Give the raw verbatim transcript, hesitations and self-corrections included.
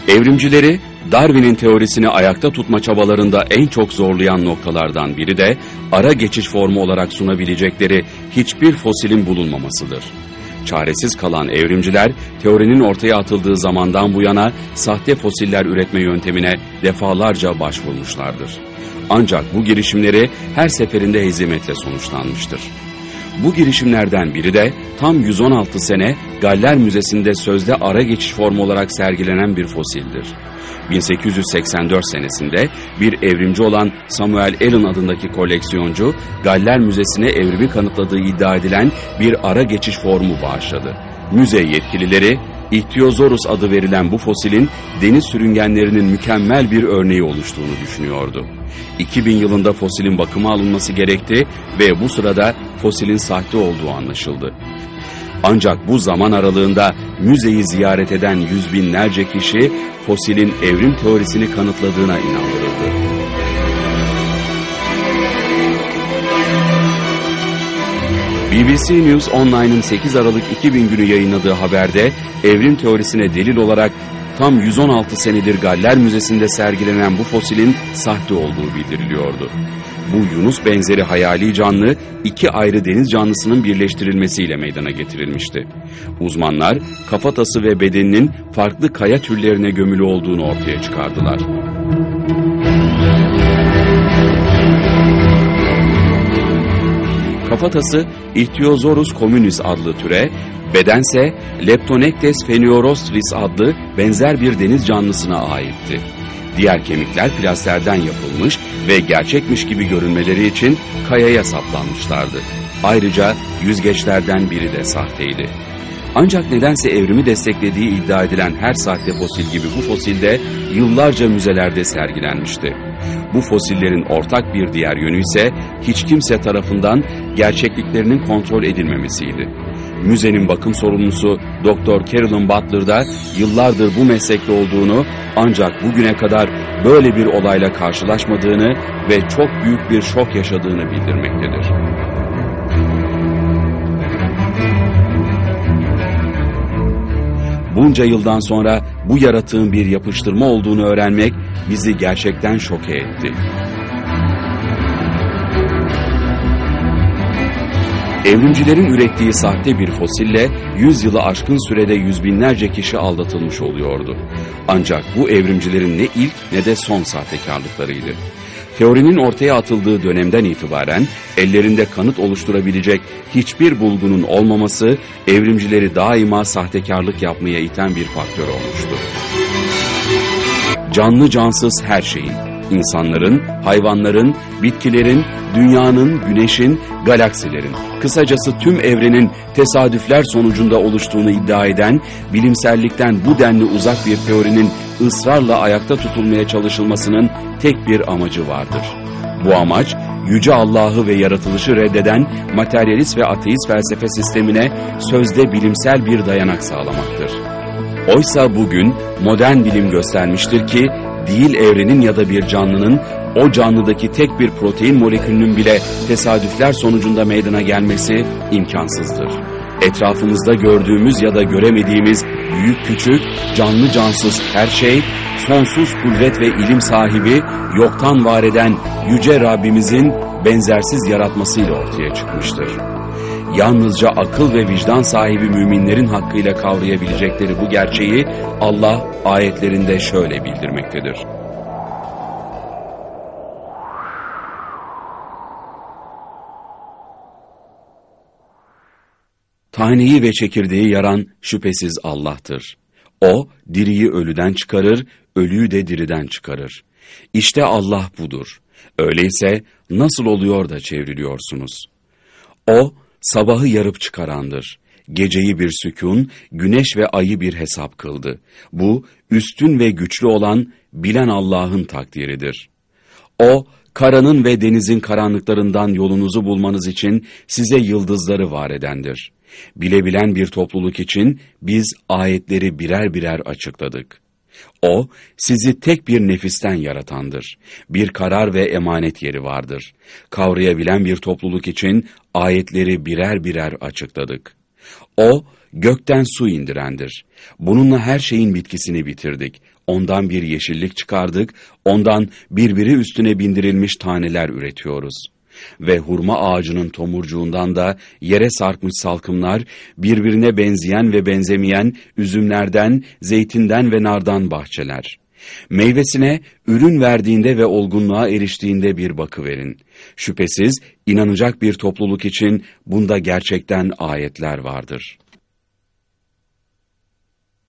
Evrimcileri, Darwin'in teorisini ayakta tutma çabalarında en çok zorlayan noktalardan biri de ara geçiş formu olarak sunabilecekleri hiçbir fosilin bulunmamasıdır. Çaresiz kalan evrimciler, teorinin ortaya atıldığı zamandan bu yana sahte fosiller üretme yöntemine defalarca başvurmuşlardır. Ancak bu girişimleri her seferinde hezimetle sonuçlanmıştır. Bu girişimlerden biri de tam yüz on altı sene Galler Müzesi'nde sözde ara geçiş formu olarak sergilenen bir fosildir. bin sekiz yüz seksen dört senesinde bir evrimci olan Samuel Allen adındaki koleksiyoncu, Galler Müzesi'ne evrimi kanıtladığı iddia edilen bir ara geçiş formu bağışladı. Müze yetkilileri, İhtiyozorus adı verilen bu fosilin deniz sürüngenlerinin mükemmel bir örneği oluştuğunu düşünüyordu. iki bin yılında fosilin bakıma alınması gerekti ve bu sırada fosilin sahte olduğu anlaşıldı. Ancak bu zaman aralığında müzeyi ziyaret eden yüz binlerce kişi fosilin evrim teorisini kanıtladığına inandırıldı. B B C News Online'ın sekiz Aralık iki bin günü yayınladığı haberde evrim teorisine delil olarak tam yüz on altı senedir Galler Müzesi'nde sergilenen bu fosilin sahte olduğu bildiriliyordu. Bu Yunus benzeri hayali canlı iki ayrı deniz canlısının birleştirilmesiyle meydana getirilmişti. Uzmanlar kafatası ve bedeninin farklı kaya türlerine gömülü olduğunu ortaya çıkardılar. Kafatası Ichthyozorus communis adlı türe, bedense Leptonectes pheniorostris adlı benzer bir deniz canlısına aitti. Diğer kemikler plasterden yapılmış ve gerçekmiş gibi görünmeleri için kayaya saplanmışlardı. Ayrıca yüzgeçlerden biri de sahteydi. Ancak nedense evrimi desteklediği iddia edilen her sahte fosil gibi bu fosil de yıllarca müzelerde sergilenmişti. Bu fosillerin ortak bir diğer yönü ise hiç kimse tarafından gerçekliklerinin kontrol edilmemesiydi. Müzenin bakım sorumlusu Doktor Carolyn Butler da yıllardır bu meslekte olduğunu ancak bugüne kadar böyle bir olayla karşılaşmadığını ve çok büyük bir şok yaşadığını bildirmektedir. Bunca yıldan sonra bu yaratığın bir yapıştırma olduğunu öğrenmek bizi gerçekten şoke etti. Evrimcilerin ürettiği sahte bir fosille yüz yılı aşkın sürede yüz binlerce kişi aldatılmış oluyordu. Ancak bu evrimcilerin ne ilk ne de son sahtekarlıklarıydı. Teorinin ortaya atıldığı dönemden itibaren ellerinde kanıt oluşturabilecek hiçbir bulgunun olmaması evrimcileri daima sahtekarlık yapmaya iten bir faktör olmuştu. Canlı cansız her şeyin, insanların, hayvanların, bitkilerin, dünyanın, güneşin, galaksilerin, kısacası tüm evrenin tesadüfler sonucunda oluştuğunu iddia eden, bilimsellikten bu denli uzak bir teorinin ısrarla ayakta tutulmaya çalışılmasının tek bir amacı vardır. Bu amaç, Yüce Allah'ı ve yaratılışı reddeden materyalist ve ateist felsefe sistemine sözde bilimsel bir dayanak sağlamaktır. Oysa bugün modern bilim göstermiştir ki, değil evrenin ya da bir canlının, o canlıdaki tek bir protein molekülünün bile tesadüfler sonucunda meydana gelmesi imkansızdır. Etrafımızda gördüğümüz ya da göremediğimiz büyük küçük, canlı cansız her şey, sonsuz kudret ve ilim sahibi, yoktan var eden Yüce Rabbimizin benzersiz yaratmasıyla ortaya çıkmıştır. Yalnızca akıl ve vicdan sahibi müminlerin hakkıyla kavrayabilecekleri bu gerçeği Allah ayetlerinde şöyle bildirmektedir. Taneyi ve çekirdeği yaran şüphesiz Allah'tır. O, diriyi ölüden çıkarır, ölüyü de diriden çıkarır. İşte Allah budur. Öyleyse nasıl oluyor da çevriliyorsunuz? O, sabahı yarıp çıkarandır. Geceyi bir sükun, güneş ve ayı bir hesap kıldı. Bu, üstün ve güçlü olan, bilen Allah'ın takdiridir. O, karanın ve denizin karanlıklarından yolunuzu bulmanız için size yıldızları var edendir. Bilebilen bir topluluk için biz ayetleri birer birer açıkladık. O, sizi tek bir nefisten yaratandır. Bir karar ve emanet yeri vardır. Kavrayabilen bir topluluk için ayetleri birer birer açıkladık. O, gökten su indirendir. Bununla her şeyin bitkisini bitirdik. Ondan bir yeşillik çıkardık, ondan birbiri üstüne bindirilmiş taneler üretiyoruz. Ve hurma ağacının tomurcuğundan da yere sarkmış salkımlar, birbirine benzeyen ve benzemeyen üzümlerden, zeytinden ve nardan bahçeler. Meyvesine ürün verdiğinde ve olgunluğa eriştiğinde bir bakıverin. Şüphesiz inanacak bir topluluk için bunda gerçekten ayetler vardır.